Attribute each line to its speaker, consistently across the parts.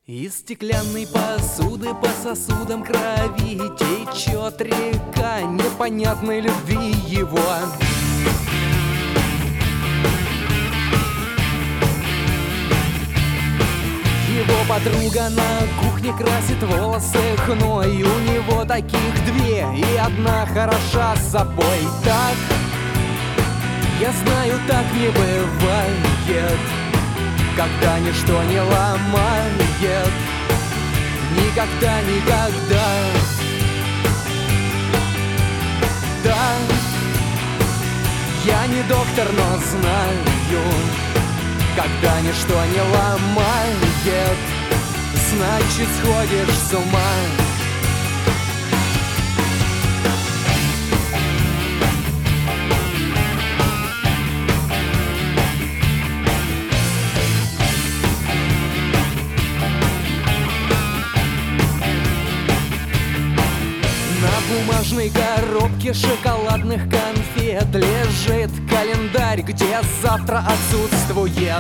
Speaker 1: Из стеклянной посуды по сосудам крови течет река непонятной любви его. Его подруга на кухне красит волосы хной. У него таких две, и одна хороша собой. Так, я знаю, так не бывает, когда ничто не ломает. Никогда, никогда. Да, я не доктор, но знаю, когда ничто не ломает, значит, сходишь с ума. На бумажной коробке шоколадных конфет лежит календарь, где завтра отсутствует.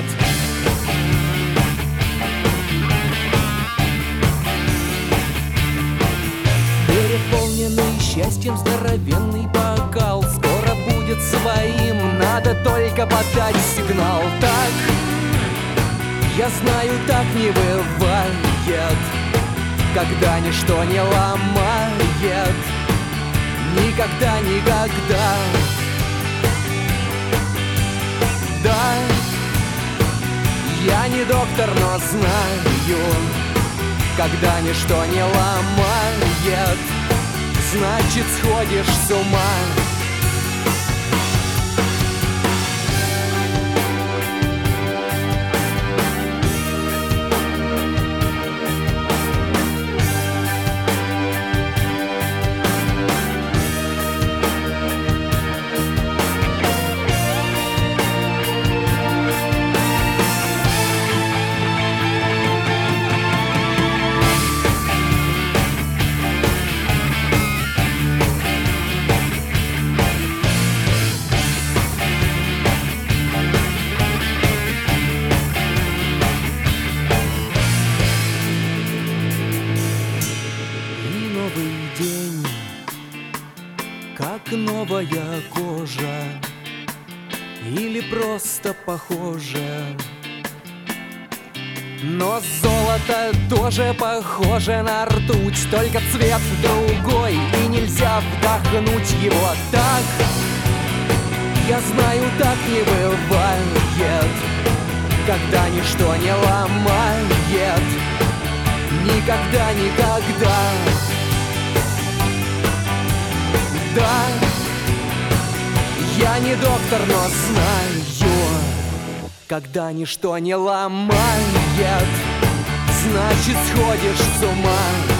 Speaker 1: Переполненный счастьем здоровенный бокал скоро будет своим, надо только подать сигнал. Так, я знаю, так не бывает, когда ничто не ломает. Никогда, никогда. Да, я не доктор, но знаю, когда ничто не ломает, значит, сходишь с ума. День, как новая кожа, или просто похоже. Но золото тоже похоже на ртуть, только цвет другой, и нельзя вдохнуть его. Так, я знаю, так не бывает, когда ничто не ломает. Никогда, никогда. Да, я не доктор, но знаю, когда ничто не ломает, значит, сходишь с ума.